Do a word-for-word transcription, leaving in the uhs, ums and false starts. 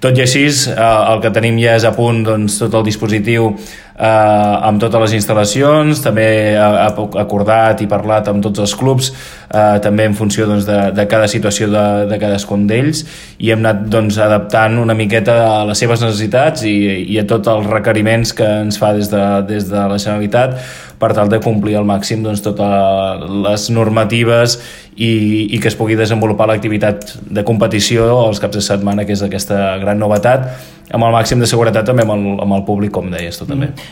Tot i així, el que tenim ja és a punt doncs, tot el dispositiu eh, amb totes les instal·lacions, també ha acordat i parlat amb tots els clubs, eh, també en funció doncs, de, de cada situació de, de cadascun d'ells, i hem anat doncs, adaptant una miqueta a les seves necessitats i, i a tots els requeriments que ens fa des de, des de la Generalitat per tal de complir al màxim doncs, totes les normatives i, i que es pugui desenvolupar l'activitat de competició els caps de setmana, que és aquesta gran novetat, amb el màxim de seguretat també amb el, amb el públic, com deies tu també.